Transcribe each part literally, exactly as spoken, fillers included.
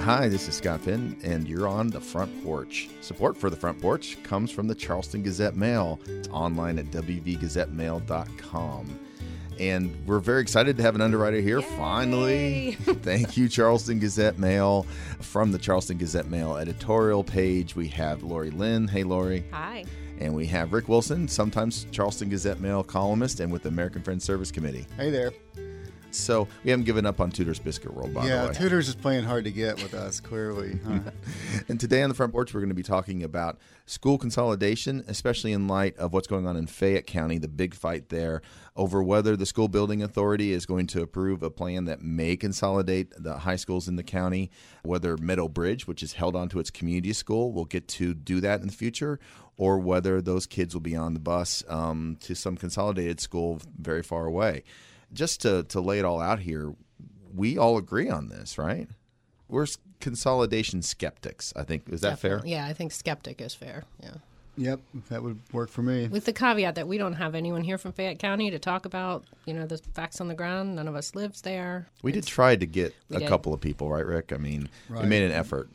Hi, this is Scott Finn, and you're on The Front Porch. Support for The Front Porch comes from the Charleston Gazette Mail. It's online at w v gazette mail dot com. And we're very excited to have an underwriter here, Yay! finally. Thank you, Charleston Gazette Mail. From the Charleston Gazette Mail editorial page, we have Lori Lynn. Hey, Lori. Hi. And we have Rick Wilson, sometimes Charleston Gazette Mail columnist and with the American Friends Service Committee. Hey there. So we haven't given up on Tudor's Biscuit World, by yeah, the way. Yeah, Tudor's is playing hard to get with us, clearly. Huh? And today on The Front Porch, we're going to be talking about school consolidation, especially in light of what's going on in Fayette County, the big fight there over whether the school building authority is going to approve a plan that may consolidate the high schools in the county, whether Meadow Bridge, which is held onto its community school, will get to do that in the future, or whether those kids will be on the bus um, to some consolidated school very far away. Just to, to lay it all out here, we all agree on this, right? We're consolidation skeptics, I think. Is that Definitely. fair? Yeah, I think skeptic is fair. Yeah. Yep, that would work for me. With the caveat that we don't have anyone here from Fayette County to talk about, you know, the facts on the ground. None of us lives there. We it's, did try to get a did. couple of people, right, Rick? I mean, right. we made an effort.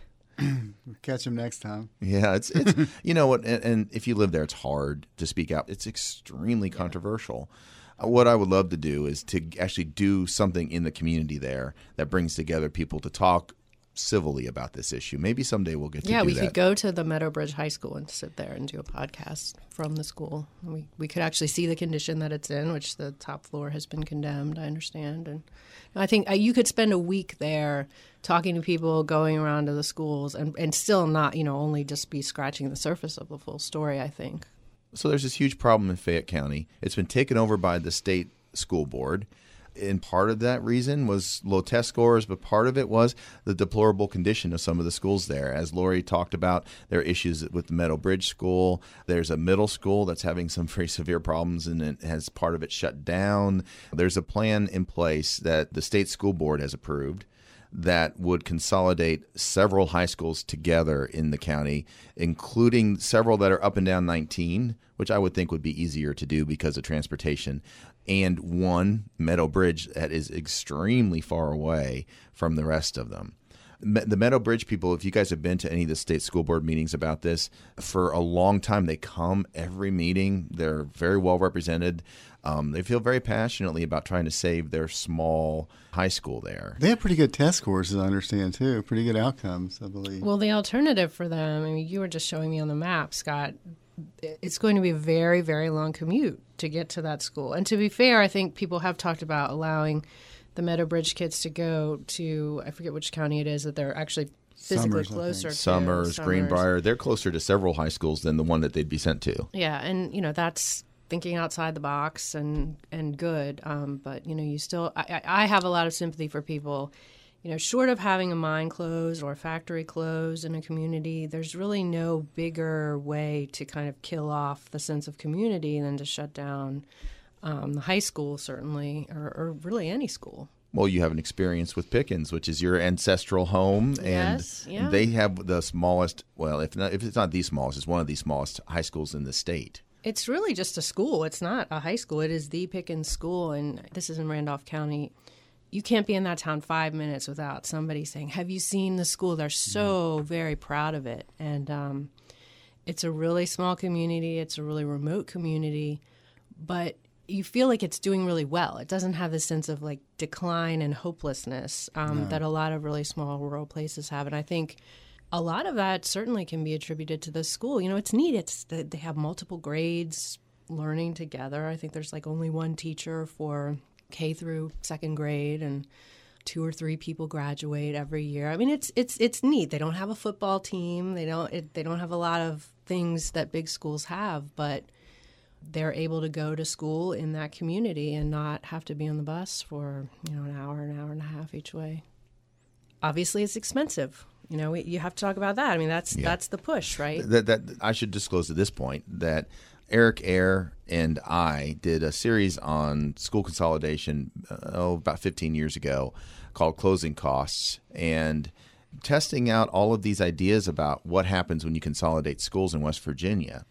Catch them next time. Yeah, it's it's you know what, and, and if you live there, it's hard to speak out. It's extremely yeah. controversial. What I would love to do is to actually do something in the community there that brings together people to talk civilly about this issue. Maybe someday we'll get to yeah, do we that. could go to the Meadow Bridge High School and sit there and do a podcast from the school. We we could actually see the condition that it's in, which the top floor has been condemned, I understand. And I think you could spend a week there talking to people, going around to the schools, and, and still not, you know, only just be scratching the surface of the full story, I think. So there's this huge problem in Fayette County. It's been taken over by the state school board. And part of that reason was low test scores, but part of it was the deplorable condition of some of the schools there. As Lori talked about, there are issues with the Meadow Bridge School. There's a middle school that's having some very severe problems and it has part of it shut down. There's a plan in place that the state school board has approved that would consolidate several high schools together in the county, including several that are up and down nineteen, which I would think would be easier to do because of transportation, and one, Meadow Bridge, that is extremely far away from the rest of them. The Meadow Bridge people, if you guys have been to any of the state school board meetings about this, for a long time they come every meeting. They're very well represented. Um, they feel very passionately about trying to save their small high school there. They have pretty good test scores, as I understand, too. Pretty good outcomes, I believe. Well, the alternative for them, I mean, you were just showing me on the map, Scott, it's going to be a very, very long commute to get to that school. And to be fair, I think people have talked about allowing the Meadow Bridge kids to go to, I forget which county it is, that they're actually physically Summers, closer to. Summers, Greenbrier, they're closer to several high schools than the one that they'd be sent to. Yeah, and, you know, that's thinking outside the box and, and good. Um, but, you know, you still, I, I have a lot of sympathy for people. You know, short of having a mine closed or a factory closed in a community, there's really no bigger way to kind of kill off the sense of community than to shut down um, the high school, certainly, or, or really any school. Well, you have an experience with Pickens, which is your ancestral home, and yes, yeah. they have the smallest, well, if not, if it's not the smallest, it's one of the smallest high schools in the state. It's really just a school. It's not a high school. It is the Pickens School, and this is in Randolph County. You can't be in that town five minutes without somebody saying, have you seen the school? They're so very proud of it. And um, it's a really small community. It's a really remote community. But you feel like it's doing really well. It doesn't have this sense of like decline and hopelessness um, no. that a lot of really small rural places have. And I think a lot of that certainly can be attributed to the school. You know, it's neat. It's they have multiple grades learning together. I think there's like only one teacher for K through second grade, and two or three people graduate every year. I mean, it's it's it's neat. They don't have a football team. They don't it, they don't have a lot of things that big schools have, but they're able to go to school in that community and not have to be on the bus for, you know, an hour, an hour and a half each way. Obviously, it's expensive. You know, we, you have to talk about that. I mean, that's yeah. that's the push, right? That, that I should disclose at this point that Eric Ayer and I did a series on school consolidation uh, oh, about fifteen years ago called Closing Costs, and testing out all of these ideas about what happens when you consolidate schools in West Virginia.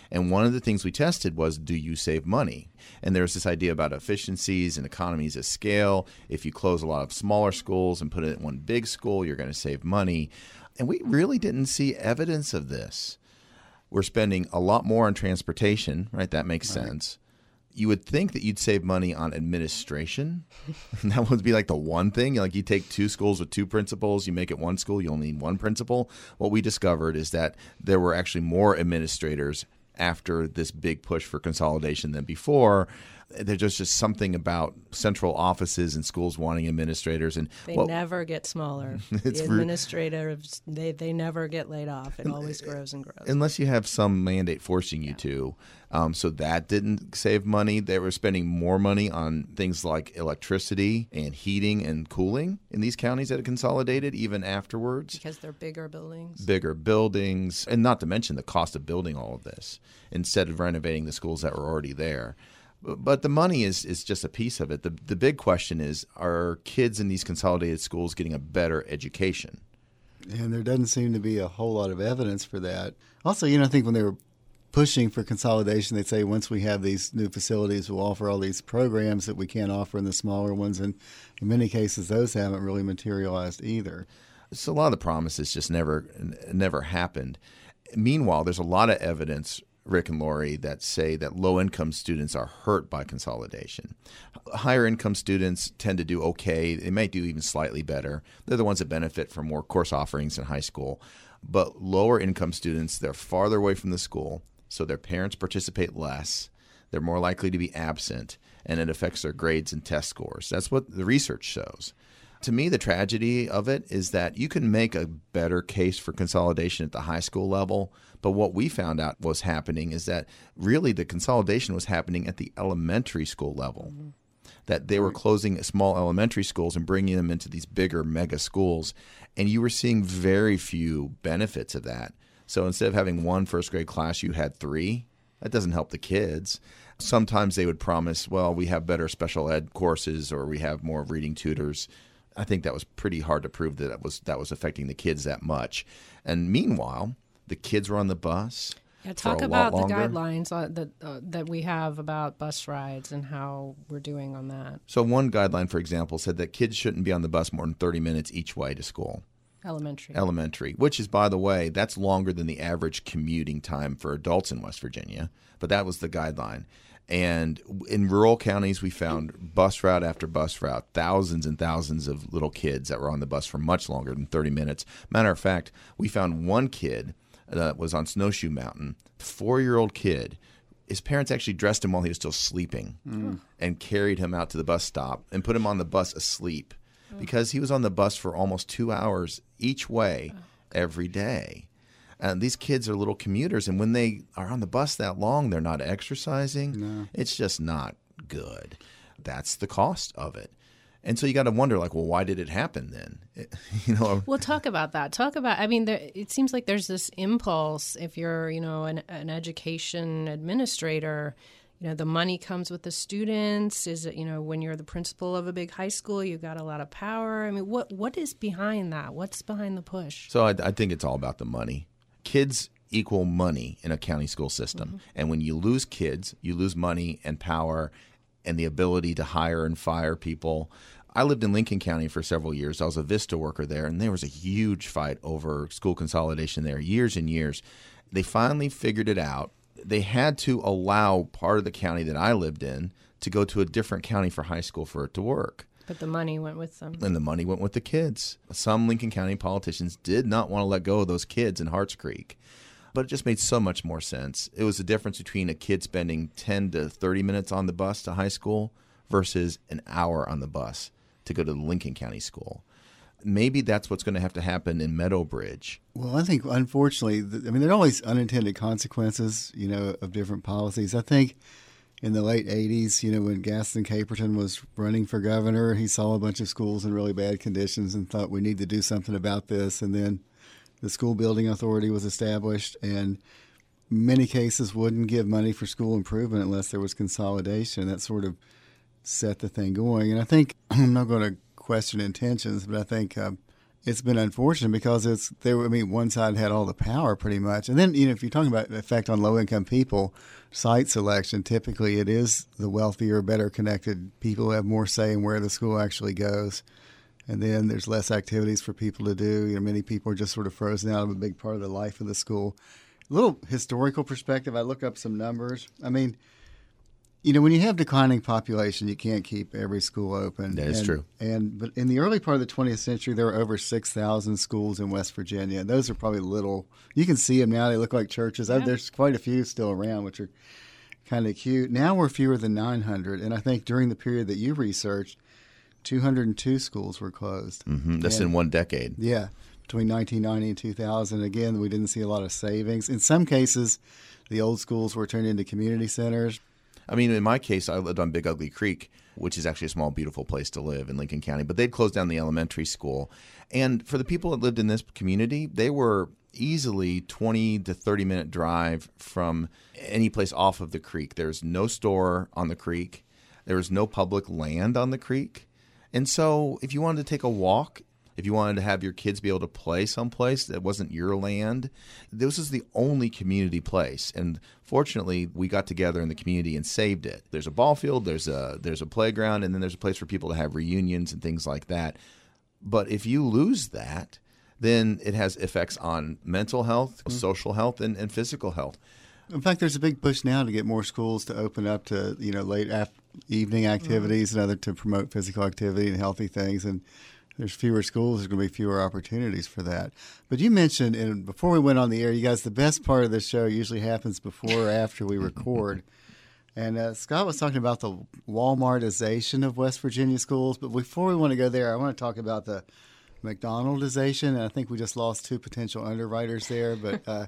And one of the things we tested was, do you save money? And there's this idea about efficiencies and economies of scale. If you close a lot of smaller schools and put it in one big school, you're going to save money. And we really didn't see evidence of this. We're spending a lot more on transportation, right? That makes right. sense. You would think that you'd save money on administration. That would be like the one thing. Like you take two schools with two principals, you make it one school, you only need one principal. What we discovered is that there were actually more administrators after this big push for consolidation than before. There's just, just something about central offices and schools wanting administrators. And They well, never get smaller. The administrators, they, they never get laid off. It always grows and grows. Unless you have some mandate forcing you yeah. to. Um, so that didn't save money. They were spending more money on things like electricity and heating and cooling in these counties that had consolidated even afterwards. Because they're bigger buildings. Bigger buildings, and not to mention the cost of building all of this instead of renovating the schools that were already there. But the money is, is just a piece of it. The, the big question is, are kids in these consolidated schools getting a better education? And there doesn't seem to be a whole lot of evidence for that. Also, you know, I think when they were pushing for consolidation, they'd say once we have these new facilities, we'll offer all these programs that we can't offer in the smaller ones. And in many cases, those haven't really materialized either. So a lot of the promises just never never happened. Meanwhile, there's a lot of evidence, Rick and Lori, that say that low-income students are hurt by consolidation. Higher-income students tend to do okay. They might do even slightly better. They're the ones that benefit from more course offerings in high school. But lower-income students, they're farther away from the school, so their parents participate less. They're more likely to be absent, and it affects their grades and test scores. That's what the research shows. To me, the tragedy of it is that you can make a better case for consolidation at the high school level, but what we found out was happening is that really the consolidation was happening at the elementary school level, mm-hmm. that they were closing small elementary schools and bringing them into these bigger mega schools, and you were seeing very few benefits of that. So instead of having one first grade class, you had three. That doesn't help the kids. Sometimes they would promise, well, we have better special ed courses or we have more reading tutors. I think that was pretty hard to prove that that was that was affecting the kids that much. And meanwhile, the kids were on the bus. Yeah, talk about the guidelines uh, that uh, that we have about bus rides and how we're doing on that. So one guideline, for example, said that kids shouldn't be on the bus more than thirty minutes each way to school. Elementary. Elementary, which is, by the way, that's longer than the average commuting time for adults in West Virginia. But that was the guideline. And in rural counties, we found bus route after bus route, thousands and thousands of little kids that were on the bus for much longer than thirty minutes. Matter of fact, we found one kid that was on Snowshoe Mountain, four-year-old kid. His parents actually dressed him while he was still sleeping mm. and carried him out to the bus stop and put him on the bus asleep mm. because he was on the bus for almost two hours each way oh. every day. And these kids are little commuters, and when they are on the bus that long, they're not exercising. No. It's just not good. That's the cost of it. And so you got to wonder, like, well, why did it happen then? It, you know. Well, talk about that. Talk about. I mean, there, it seems like there's this impulse. If you're, you know, an, an education administrator, you know, the money comes with the students. Is it, you know, when you're the principal of a big high school, you've got a lot of power. I mean, what what is behind that? What's behind the push? So I, I think it's all about the money. Kids equal money in a county school system. Mm-hmm. And when you lose kids, you lose money and power and the ability to hire and fire people. I lived in Lincoln County for several years. I was a Vista worker there, and there was a huge fight over school consolidation there, years and years. They finally figured it out. They had to allow part of the county that I lived in to go to a different county for high school for it to work. But the money went with them. And the money went with the kids. Some Lincoln County politicians did not want to let go of those kids in Harts Creek. But it just made so much more sense. It was the difference between a kid spending ten to thirty minutes on the bus to high school versus an hour on the bus to go to the Lincoln County school. Maybe that's what's going to have to happen in Meadowbridge. Well, I think, unfortunately, I mean, there are always unintended consequences, you know, of different policies. I think in the late eighties, you know, when Gaston Caperton was running for governor, he saw a bunch of schools in really bad conditions and thought we need to do something about this. And then the school building authority was established, and many cases wouldn't give money for school improvement unless there was consolidation. That sort of set the thing going. And I think, I'm not going to question intentions, but I think uh, it's been unfortunate because it's there. I mean, one side had all the power pretty much, and then you know if you're talking about the effect on low income people, site selection typically it is the wealthier, better connected people who have more say in where the school actually goes, and then there's less activities for people to do. You know, many people are just sort of frozen out of a big part of the life of the school. A little historical perspective. I look up some numbers. I mean, you know, when you have declining population, you can't keep every school open. That is and, true. And but in the early part of the twentieth century, there were over six thousand schools in West Virginia. And those are probably little. You can see them now. They look like churches. Yeah. There's quite a few still around, which are kind of cute. Now we're fewer than nine hundred. And I think during the period that you researched, two hundred two schools were closed. Mm-hmm. That's and, in one decade. Yeah. Between nineteen ninety and two thousand. Again, we didn't see a lot of savings. In some cases, the old schools were turned into community centers. I mean, in my case, I lived on Big Ugly Creek, which is actually a small, beautiful place to live in Lincoln County. But they'd closed down the elementary school. And for the people that lived in this community, they were easily twenty to thirty minute drive from any place off of the creek. There's no store on the creek. There was no public land on the creek. And so if you wanted to take a walk, if you wanted to have your kids be able to play someplace that wasn't your land, this was the only community place. And fortunately, we got together in the community and saved it. There's a ball field, there's a there's a playground, and then there's a place for people to have reunions and things like that. But if you lose that, then it has effects on mental health, mm-hmm. social health, and, and physical health. In fact, there's a big push now to get more schools to open up to, you know, late af- evening activities mm-hmm. and other to promote physical activity and healthy things. And there's fewer schools, there's going to be fewer opportunities for that. But you mentioned, and before we went on the air, you guys, the best part of the show usually happens before or after we record. And uh, Scott was talking about the Walmartization of West Virginia schools. But before we want to go there, I want to talk about the McDonaldization. And I think we just lost two potential underwriters there. But, uh,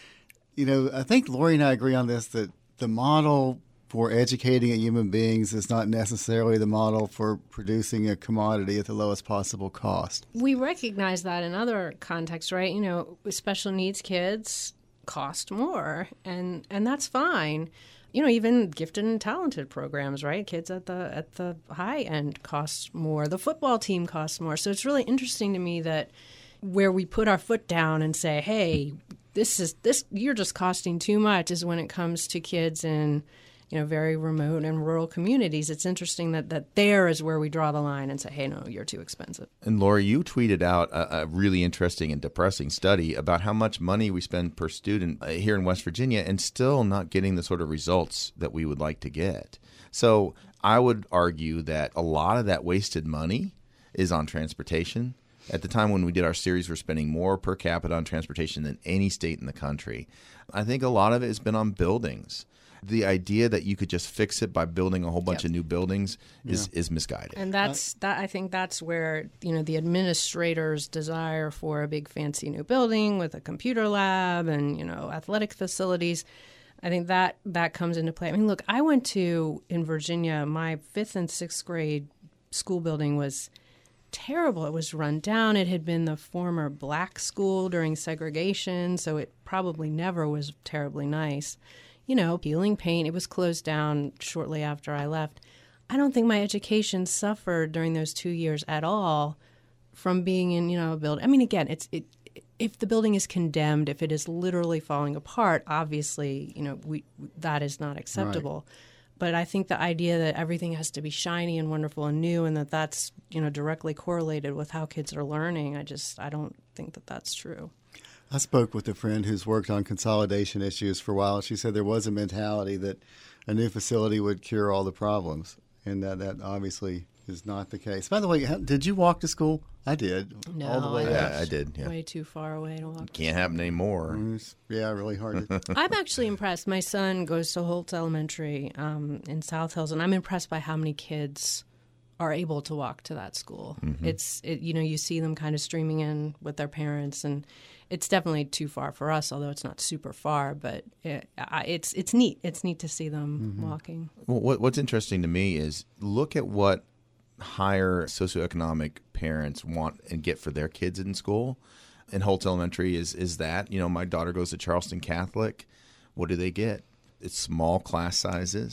you know, I think Lori and I agree on this, that the model for educating human beings is not necessarily the model for producing a commodity at the lowest possible cost. We recognize that in other contexts, right? You know, special needs kids cost more, and and that's fine. You know, even gifted and talented programs, right? Kids at the at the high end cost more. The football team costs more. So it's really interesting to me that where we put our foot down and say, "Hey, this is this you're just costing too much," is when it comes to kids in, you know, very remote and rural communities. It's interesting that, that there is where we draw the line and say, hey, no, you're too expensive. And Lori, you tweeted out a, a really interesting and depressing study about how much money we spend per student here in West Virginia and still not getting the sort of results that we would like to get. So I would argue that a lot of that wasted money is on transportation. At the time when we did our series, we're spending more per capita on transportation than any state in the country. I think a lot of it has been on buildings. The idea that you could just fix it by building a whole bunch yep. of new buildings is, yeah. is misguided. And that's that. I think that's where, you know, the administrator's desire for a big fancy new building with a computer lab and, you know, athletic facilities, I think that that comes into play. I mean, look, I went to, in Virginia, my fifth and sixth grade school building was terrible. It was run down. It had been the former black school during segregation, so it probably never was terribly nice. You know, peeling paint. It was closed down shortly after I left. I don't think my education suffered during those two years at all from being in, you know, a building. I mean, again, it's it. If the building is condemned, if it is literally falling apart, obviously, you know, we that is not acceptable. Right. But I think the idea that everything has to be shiny and wonderful and new, and that that's, you know, directly correlated with how kids are learning, I just I don't think that that's true. I spoke with a friend who's worked on consolidation issues for a while. She said there was a mentality that a new facility would cure all the problems, and that, that obviously is not the case. By the way, how, did you walk to school? I did. No, all the way yeah, I did. Yeah. Way too far away to walk. Can't happen anymore. Yeah, really hard. To... I'm actually impressed. My son goes to Holtz Elementary um, in South Hills, and I'm impressed by how many kids are able to walk to that school. Mm-hmm. It's, it, you know, you see them kind of streaming in with their parents, and it's definitely too far for us, although it's not super far, but it, it's it's neat. It's neat to see them mm-hmm. walking. Well, what, what's interesting to me is look at what higher socioeconomic parents want and get for their kids in school. And Holtz Elementary is, is that. You know, my daughter goes to Charleston Catholic. What do they get? It's small class sizes.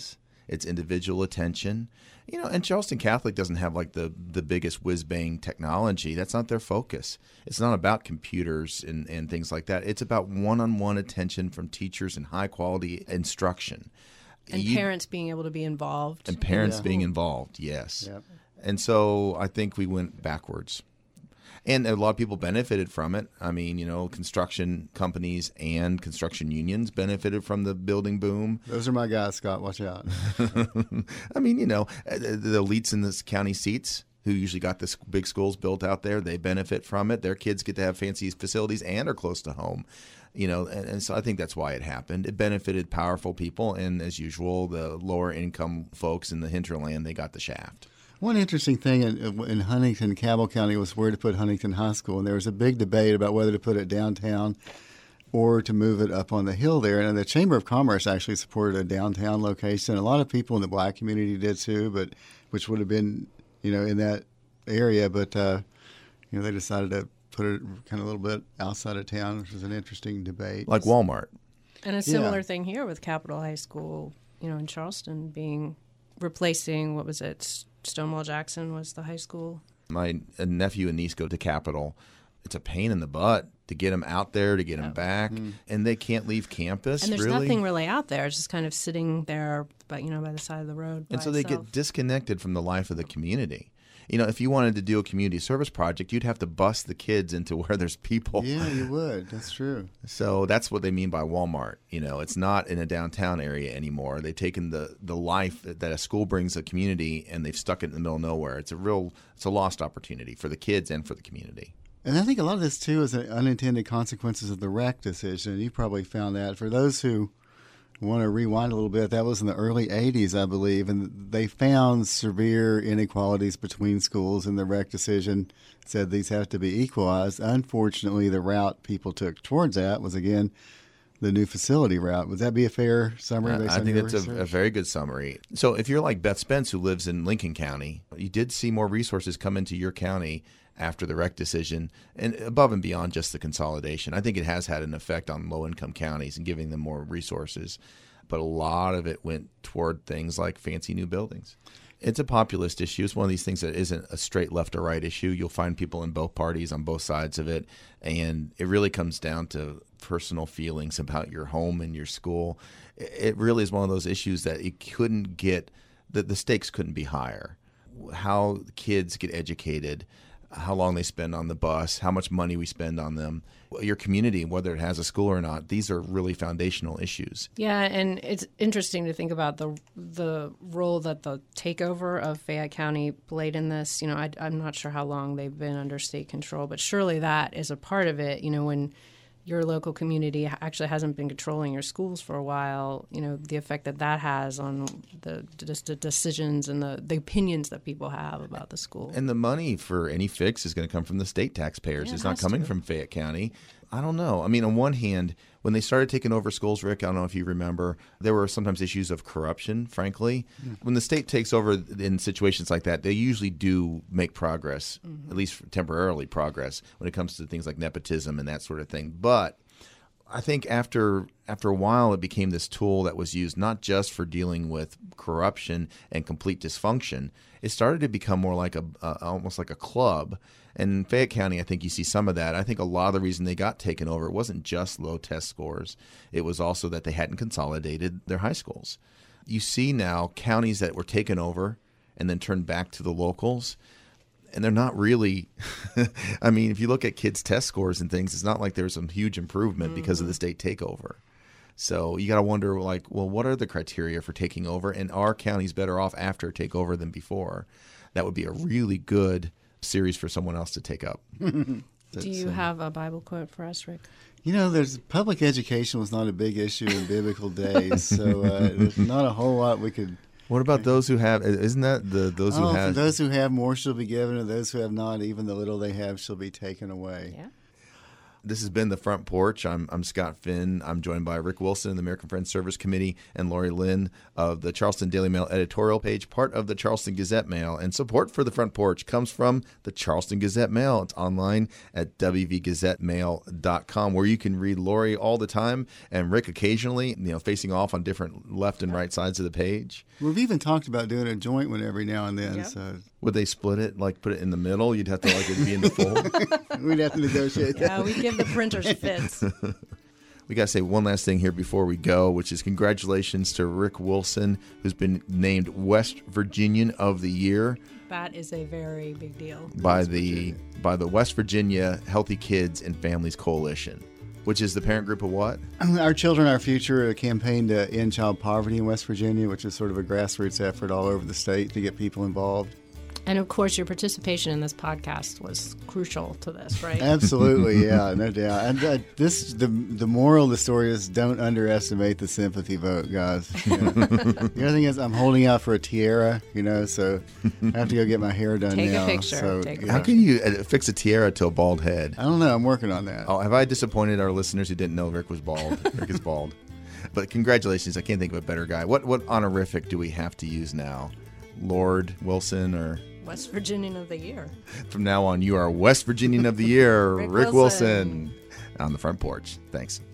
It's individual attention. You know, and Charleston Catholic doesn't have like the, the biggest whiz-bang technology. That's not their focus. It's not about computers and, and things like that. It's about one-on-one attention from teachers and high-quality instruction. And You- parents being able to be involved. And parents Yeah. being involved, yes. Yep. And so I think we went backwards. And a lot of people benefited from it. I mean, you know, construction companies and construction unions benefited from the building boom. Those are my guys, Scott. Watch out. I mean, you know, uh, the elites in this county seats who usually got the big schools built out there, they benefit from it. Their kids get to have fancy facilities and are close to home. You know, and, and so I think that's why it happened. It benefited powerful people. And as usual, the lower income folks in the hinterland, they got the shaft. One interesting thing in, in Huntington, Cabell County, was where to put Huntington High School. And there was a big debate about whether to put it downtown or to move it up on the hill there. And the Chamber of Commerce actually supported a downtown location. A lot of people in the black community did too, but which would have been, you know, in that area. But, uh, you know, they decided to put it kind of a little bit outside of town, which was an interesting debate. Like Walmart. And a similar Yeah. thing here with Capitol High School, you know, in Charleston being replacing, what was it, Stonewall Jackson was the high school. My nephew and niece go to Capitol. It's a pain in the butt to get them out there, to get them back, and they can't leave campus. And there's really. nothing really out there. It's just kind of sitting there, but you know, by the side of the road. And by so they itself. get disconnected from the life of the community. You know, if you wanted to do a community service project, you'd have to bus the kids into where there's people. Yeah, you would. That's true. So that's what they mean by Walmart. You know, it's not in a downtown area anymore. They've taken the, the life that a school brings a community and they've stuck it in the middle of nowhere. It's a real, it's a lost opportunity for the kids and for the community. And I think a lot of this, too, is the unintended consequences of the R E C decision. You probably found that. For those who want to rewind a little bit, that was in the early eighties, I believe, and they found severe inequalities between schools, and the R E C decision said these have to be equalized. Unfortunately, the route people took towards that was, again, the new facility route. Would that be a fair summary? Based I on think your that's a, a research? very good summary. So if you're like Beth Spence, who lives in Lincoln County, you did see more resources come into your county after the R E C decision, and above and beyond just the consolidation. I think it has had an effect on low-income counties and giving them more resources, but a lot of it went toward things like fancy new buildings. It's a populist issue. It's one of these things that isn't a straight left or right issue. You'll find people in both parties on both sides of it, and it really comes down to personal feelings about your home and your school. It really is one of those issues that it couldn't get, that the stakes couldn't be higher. How kids get educated, how long they spend on the bus, how much money we spend on them, your community, whether it has a school or not. These are really foundational issues. Yeah, and it's interesting to think about the the role that the takeover of Fayette County played in this. You know, I, I'm not sure how long they've been under state control, but surely that is a part of it. You know, when your local community actually hasn't been controlling your schools for a while, you know, the effect that that has on the, just the decisions and the, the opinions that people have about the school. And the money for any fix is going to come from the state taxpayers. Yeah, it's it not has coming to. from Fayette County. I don't know. I mean, on one hand, when they started taking over schools, Rick, I don't know if you remember, there were sometimes issues of corruption, frankly. Mm. When the state takes over in situations like that, they usually do make progress, mm-hmm. at least temporarily progress, when it comes to things like nepotism and that sort of thing. But I think after after a while, it became this tool that was used not just for dealing with corruption and complete dysfunction. It started to become more like a uh, almost like a club. And in Fayette County, I think you see some of that. I think a lot of the reason they got taken over, it wasn't just low test scores. It was also that they hadn't consolidated their high schools. You see now counties that were taken over and then turned back to the locals. And they're not really, I mean, if you look at kids' test scores and things, it's not like there's some huge improvement mm-hmm. because of the state takeover. So you got to wonder, like, well, what are the criteria for taking over? And are counties better off after a takeover than before? That would be a really good series for someone else to take up. Do you uh, have a Bible quote for us, Rick? You know, there's public education was not a big issue in biblical days, so uh, there's not a whole lot we could. What about those who have? Isn't that the those who oh, have? For those who have more shall be given, and those who have not, even the little they have shall be taken away. Yeah. This has been The Front Porch. I'm, I'm Scott Finn. I'm joined by Rick Wilson, the American Friends Service Committee, and Lori Lynn of the Charleston Daily Mail editorial page, part of the Charleston Gazette Mail. And support for The Front Porch comes from the Charleston Gazette Mail. It's online at w v gazette mail dot com, where you can read Lori all the time and Rick occasionally, you know, facing off on different left and right sides of the page. We've even talked about doing a joint one every now and then. Yep. So Would they split it, like put it in the middle? You'd have to like it be in the full. we'd have to negotiate that. Yeah, we give the printers fits. We got to say one last thing here before we go, which is congratulations to Rick Wilson, who's been named West Virginian of the Year. That is a very big deal. By the by the West Virginia Healthy Kids and Families Coalition, which is the parent group of what? Our Children, Our Future, a campaign to end child poverty in West Virginia, which is sort of a grassroots effort all over the state to get people involved. And of course, your participation in this podcast was crucial to this, right? Absolutely, yeah, no doubt. And uh, this, the the moral of the story is don't underestimate the sympathy vote, guys. You know? The other thing is I'm holding out for a tiara, you know, so I have to go get my hair done Take now. a picture. So, Take a yeah. How can you uh, fix a tiara to a bald head? I don't know. I'm working on that. Oh, have I disappointed our listeners who didn't know Rick was bald? Rick is bald. But congratulations. I can't think of a better guy. What what honorific do we have to use now? Lord Wilson or... West Virginian of the Year. From now on, you are West Virginian of the Year, Rick Rick Wilson. Wilson, on The Front Porch. Thanks.